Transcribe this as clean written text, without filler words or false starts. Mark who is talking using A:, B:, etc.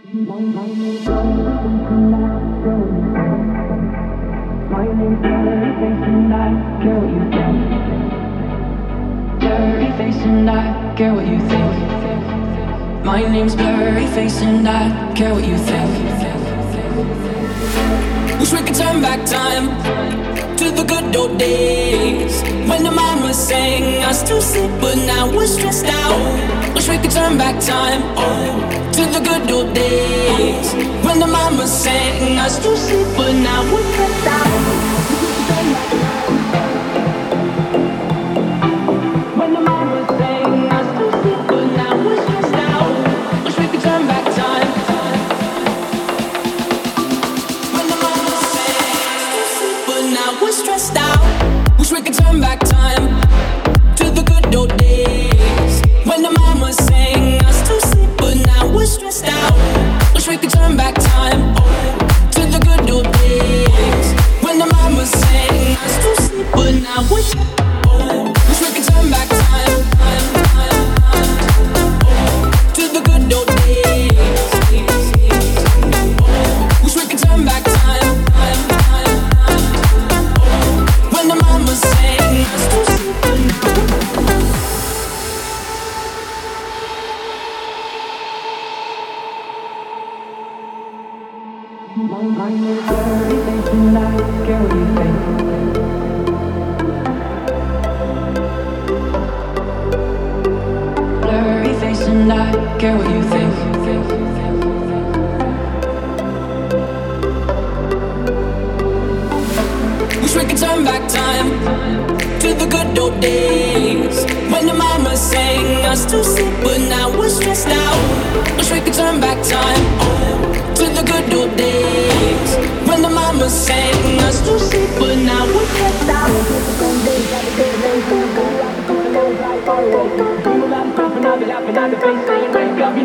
A: Blurry face and I care what you think. My name's blurry face and I care what you think. Wish we could turn back time to the good old days when the mama sang us to sleep, but now we're stressed out. Wish we could turn back time to the good old days when the mama sang us to sleep, but now we're stressed out. When the mama sang us to sleep, but now we're stressed out. Wish we could turn back time. When the mama sang us to sleep, but now we're stressed out. Wish we could turn back time to the good old days when the mama sang us to sleep, but now we're stressed out. Wish we could turn back time to the good old days when the mama sang us to sleep, but now we're wish we could turn back time to the good old days. Wish we could turn back time when the mama sang us to sleep, but now my name is blurry face and I care what you think. Blurry face and I care what you think. Wish we could turn back time to the good old days when the mama sang us to sleep, but now we're stressed out. Wish we could turn back time to the good old days when the mama sang us to sleep, but now we're stressed out. I'll be laughing at the face saying wake up.